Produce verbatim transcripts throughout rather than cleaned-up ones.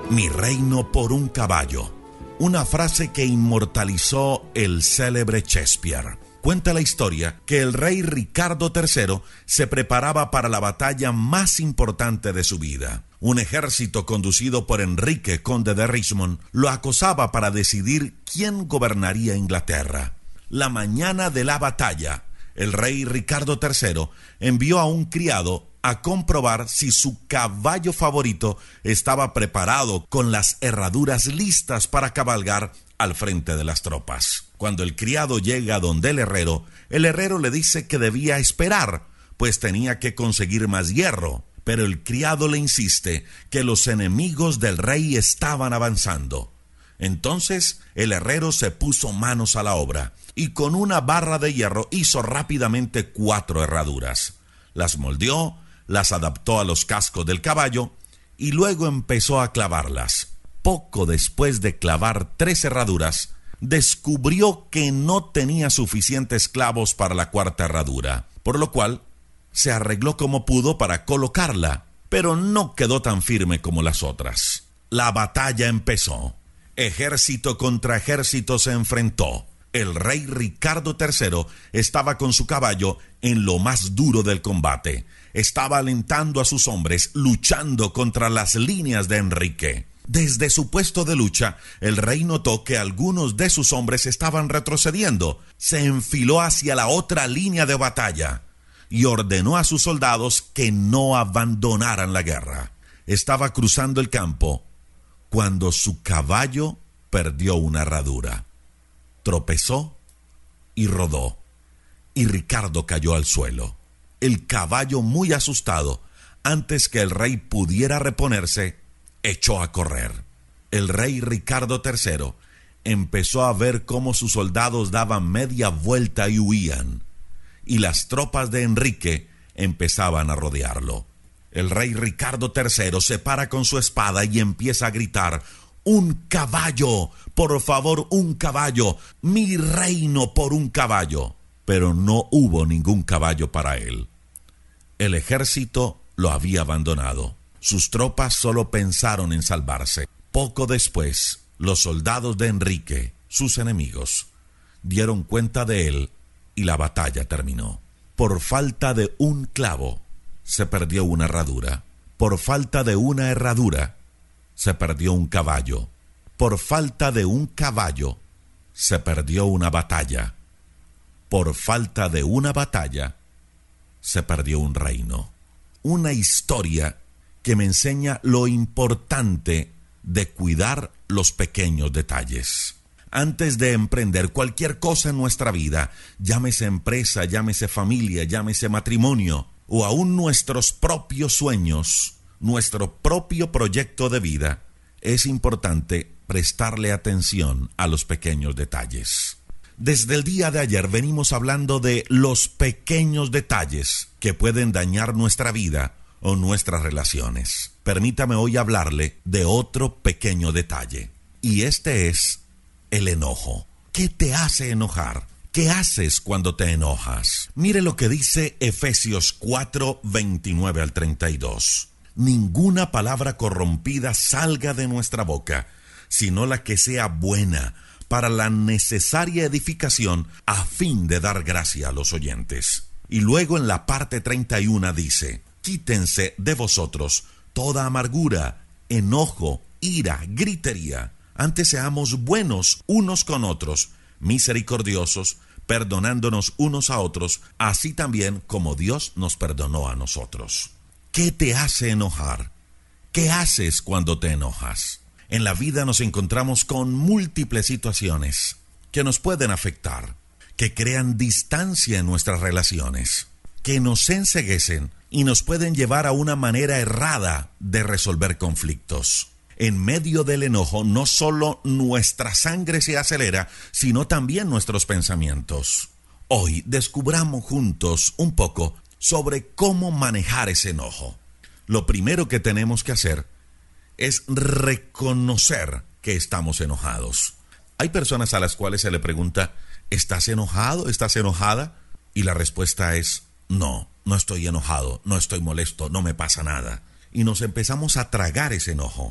Mi reino por un caballo. Una frase que inmortalizó el célebre Shakespeare. Cuenta la historia que el rey Ricardo tercero se preparaba para la batalla más importante de su vida. Un ejército conducido por Enrique, conde de Richmond, lo acosaba para decidir quién gobernaría Inglaterra. La mañana de la batalla, el rey Ricardo tercero envió a un criado a comprobar si su caballo favorito estaba preparado con las herraduras listas para cabalgar al frente de las tropas. Cuando el criado llega donde el herrero, el herrero le dice que debía esperar, pues tenía que conseguir más hierro. Pero el criado le insiste que los enemigos del rey estaban avanzando. Entonces el herrero se puso manos a la obra y con una barra de hierro hizo rápidamente cuatro herraduras. Las moldeó, las adaptó a los cascos del caballo y luego empezó a clavarlas. Poco después de clavar tres herraduras, descubrió que no tenía suficientes clavos para la cuarta herradura, por lo cual se arregló como pudo para colocarla, pero no quedó tan firme como las otras. La batalla empezó. Ejército contra ejército se enfrentó. El rey Ricardo tercero estaba con su caballo en lo más duro del combate. Estaba alentando a sus hombres, luchando contra las líneas de Enrique. Desde su puesto de lucha, el rey notó que algunos de sus hombres estaban retrocediendo. Se enfiló hacia la otra línea de batalla y ordenó a sus soldados que no abandonaran la guerra. Estaba cruzando el campo cuando su caballo perdió una herradura. Tropezó y rodó, y Ricardo cayó al suelo. El caballo, muy asustado, antes que el rey pudiera reponerse, echó a correr. El rey Ricardo tercero empezó a ver cómo sus soldados daban media vuelta y huían, y las tropas de Enrique empezaban a rodearlo. El rey Ricardo tercero se para con su espada y empieza a gritar: ¡Un caballo! ¡Por favor, un caballo! ¡Mi reino por un caballo! Pero no hubo ningún caballo para él. El ejército lo había abandonado. Sus tropas solo pensaron en salvarse. Poco después, los soldados de Enrique, sus enemigos, dieron cuenta de él y la batalla terminó. Por falta de un clavo, se perdió una herradura. Por falta de una herradura, se perdió un caballo. Por falta de un caballo, se perdió una batalla. Por falta de una batalla, se perdió un reino. Una historia que me enseña lo importante de cuidar los pequeños detalles. Antes de emprender cualquier cosa en nuestra vida, llámese empresa, llámese familia, llámese matrimonio, o aún nuestros propios sueños, nuestro propio proyecto de vida, es importante prestarle atención a los pequeños detalles. Desde el día de ayer venimos hablando de los pequeños detalles que pueden dañar nuestra vida o nuestras relaciones. Permítame hoy hablarle de otro pequeño detalle, y este es el enojo. ¿Qué te hace enojar? ¿Qué haces cuando te enojas? Mire lo que dice Efesios cuatro, veintinueve al treinta y dos. Ninguna palabra corrompida salga de nuestra boca, sino la que sea buena para la necesaria edificación a fin de dar gracia a los oyentes. Y luego en la parte treinta y uno dice: quítense de vosotros toda amargura, enojo, ira, gritería. Antes seamos buenos unos con otros, misericordiosos, perdonándonos unos a otros, así también como Dios nos perdonó a nosotros. ¿Qué te hace enojar? ¿Qué haces cuando te enojas? En la vida nos encontramos con múltiples situaciones que nos pueden afectar, que crean distancia en nuestras relaciones, que nos enceguecen y nos pueden llevar a una manera errada de resolver conflictos. En medio del enojo, no solo nuestra sangre se acelera, sino también nuestros pensamientos. Hoy descubramos juntos un poco sobre cómo manejar ese enojo. Lo primero que tenemos que hacer es reconocer que estamos enojados. Hay personas a las cuales se le pregunta: ¿estás enojado? ¿Estás enojada? Y la respuesta es: no, no estoy enojado, no estoy molesto, no me pasa nada. Y nos empezamos a tragar ese enojo.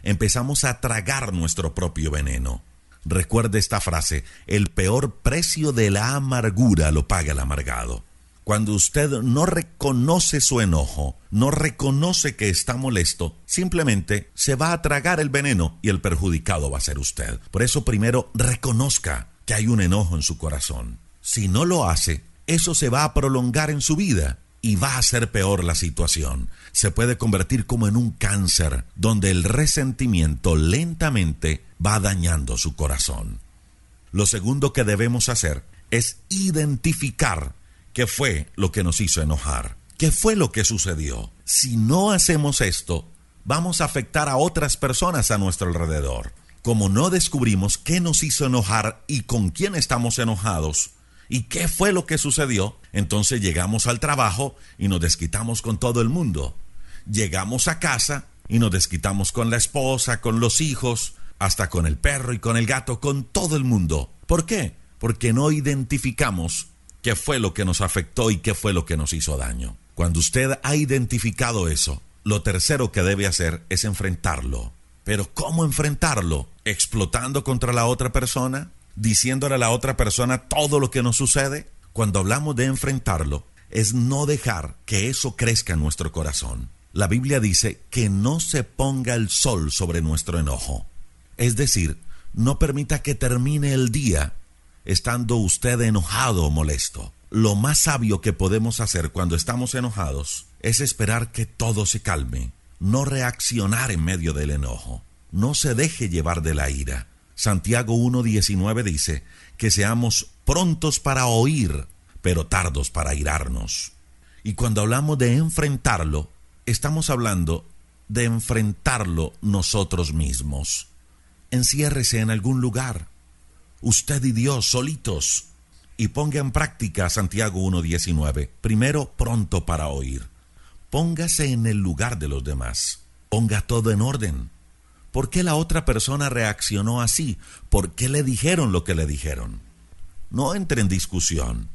empezamos a tragar nuestro propio veneno. Recuerde esta frase: el peor precio de la amargura lo paga el amargado. Cuando usted no reconoce su enojo, no reconoce que está molesto, simplemente se va a tragar el veneno y el perjudicado va a ser usted. Por eso primero reconozca que hay un enojo en su corazón. Si no lo hace, eso se va a prolongar en su vida y va a ser peor la situación. Se puede convertir como en un cáncer, donde el resentimiento lentamente va dañando su corazón. Lo segundo que debemos hacer es identificar qué fue lo que nos hizo enojar, qué fue lo que sucedió. Si no hacemos esto, vamos a afectar a otras personas a nuestro alrededor. Como no descubrimos qué nos hizo enojar y con quién estamos enojados, ¿y qué fue lo que sucedió? Entonces llegamos al trabajo y nos desquitamos con todo el mundo. Llegamos a casa y nos desquitamos con la esposa, con los hijos, hasta con el perro y con el gato, con todo el mundo. ¿Por qué? Porque no identificamos qué fue lo que nos afectó y qué fue lo que nos hizo daño. Cuando usted ha identificado eso, lo tercero que debe hacer es enfrentarlo. ¿Pero cómo enfrentarlo? ¿Explotando contra la otra persona? ¿Diciéndole a la otra persona todo lo que nos sucede? Cuando hablamos de enfrentarlo, es no dejar que eso crezca en nuestro corazón. La Biblia dice que no se ponga el sol sobre nuestro enojo. Es decir, no permita que termine el día estando usted enojado o molesto. Lo más sabio que podemos hacer cuando estamos enojados es esperar que todo se calme, no reaccionar en medio del enojo. No se deje llevar de la ira. Santiago uno diecinueve dice que seamos prontos para oír, pero tardos para airarnos. Y cuando hablamos de enfrentarlo, estamos hablando de enfrentarlo nosotros mismos. Enciérrese en algún lugar, usted y Dios solitos, y ponga en práctica Santiago uno diecinueve. Primero, pronto para oír. Póngase en el lugar de los demás. Ponga todo en orden. ¿Por qué la otra persona reaccionó así? ¿Por qué le dijeron lo que le dijeron? No entre en discusión.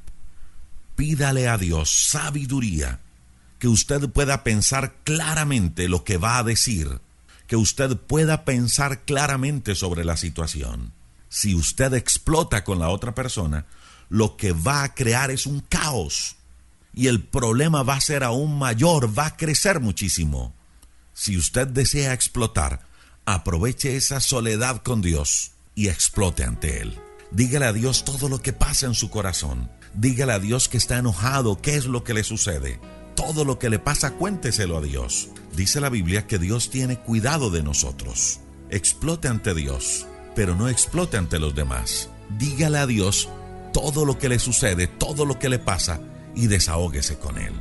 Pídale a Dios sabiduría, que usted pueda pensar claramente lo que va a decir, que usted pueda pensar claramente sobre la situación. Si usted explota con la otra persona, lo que va a crear es un caos y el problema va a ser aún mayor, va a crecer muchísimo. Si usted desea explotar, aproveche esa soledad con Dios y explote ante Él. Dígale a Dios todo lo que pasa en su corazón. Dígale a Dios que está enojado, qué es lo que le sucede. Todo lo que le pasa, cuénteselo a Dios. Dice la Biblia que Dios tiene cuidado de nosotros. Explote ante Dios, pero no explote ante los demás. Dígale a Dios todo lo que le sucede, todo lo que le pasa, y desahóguese con Él.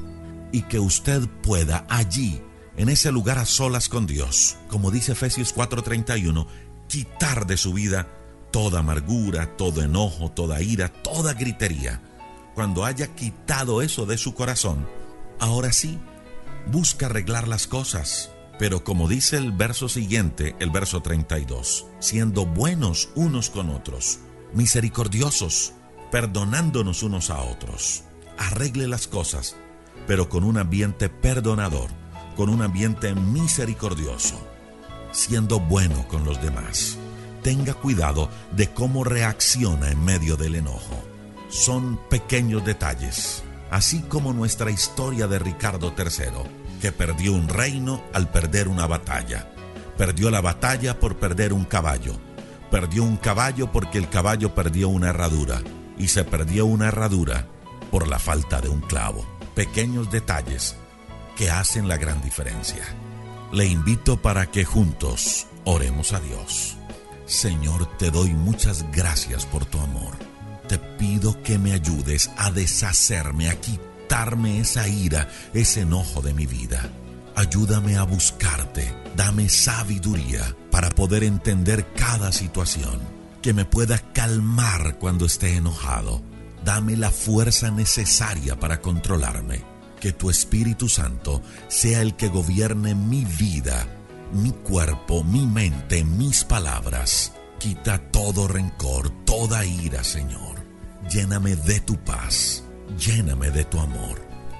Y que usted pueda allí, en ese lugar a solas con Dios, como dice Efesios cuatro treinta y uno, quitar de su vida toda amargura, todo enojo, toda ira, toda gritería. Cuando haya quitado eso de su corazón, ahora sí, busca arreglar las cosas. Pero como dice el verso siguiente, el verso treinta y dos, siendo buenos unos con otros, misericordiosos, perdonándonos unos a otros. Arregle las cosas, pero con un ambiente perdonador, con un ambiente misericordioso, siendo bueno con los demás. Tenga cuidado de cómo reacciona en medio del enojo. Son pequeños detalles, así como nuestra historia de Ricardo tercero, que perdió un reino al perder una batalla. Perdió la batalla por perder un caballo. Perdió un caballo porque el caballo perdió una herradura. Y se perdió una herradura por la falta de un clavo. Pequeños detalles que hacen la gran diferencia. Le invito para que juntos oremos a Dios. Señor, te doy muchas gracias por tu amor. Te pido que me ayudes a deshacerme, a quitarme esa ira, ese enojo de mi vida. Ayúdame a buscarte. Dame sabiduría para poder entender cada situación. Que me pueda calmar cuando esté enojado. Dame la fuerza necesaria para controlarme. Que tu Espíritu Santo sea el que gobierne mi vida, mi cuerpo, mi mente, mis palabras. Quita todo rencor, toda ira, Señor. Lléname de tu paz, lléname de tu amor.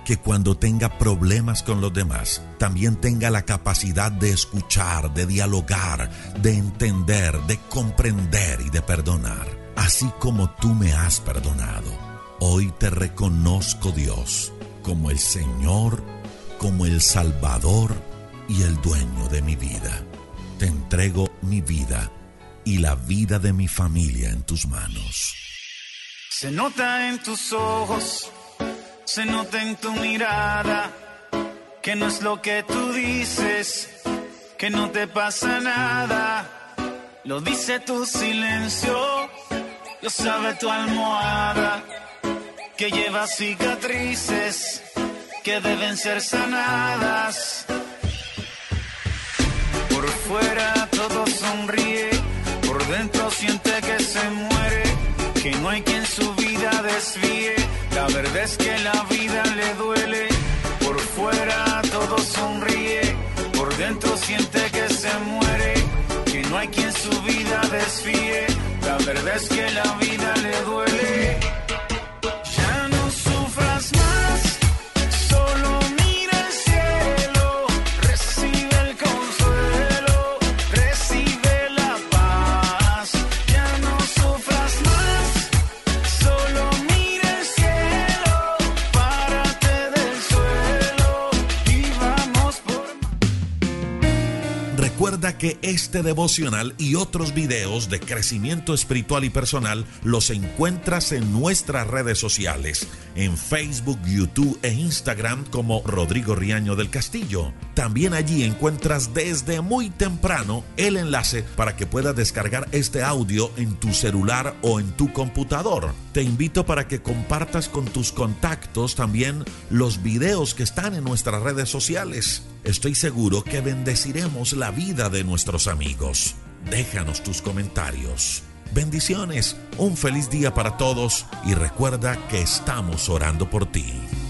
que cuando tenga problemas con los demás, también tenga la capacidad de escuchar, de dialogar, de entender, de comprender y de perdonar. Así como tú me has perdonado, hoy te reconozco, Dios, como el Señor, como el Salvador y el dueño de mi vida. Te entrego mi vida y la vida de mi familia en tus manos. Se nota en tus ojos, se nota en tu mirada, que no es lo que tú dices, que no te pasa nada. Lo dice tu silencio, lo sabe tu almohada, que lleva cicatrices que deben ser sanadas. Por fuera todo sonríe, por dentro siente que se muere, que no hay quien su vida desvíe. La verdad es que la vida le duele. Por fuera todo sonríe, por dentro siente que se muere, que no hay quien su vida desvíe. La verdad es que la vida le duele. Ya no sufras más, solo mira el cielo, recibe el consuelo, recibe la paz. Ya no sufras más, solo mira el cielo, párate del suelo y vamos por más. Recuerda que este devocional y otros videos de crecimiento espiritual y personal los encuentras en nuestras redes sociales, en Facebook, YouTube e Instagram como Rodrigo Riaño del Castillo. También allí encuentras desde muy temprano el enlace para que puedas descargar este audio en tu celular o en tu computador. Te invito para que compartas con tus contactos también los videos que están en nuestras redes sociales. Estoy seguro que bendeciremos la vida de nuestros amigos. Déjanos tus comentarios. Bendiciones, un feliz día para todos y recuerda que estamos orando por ti.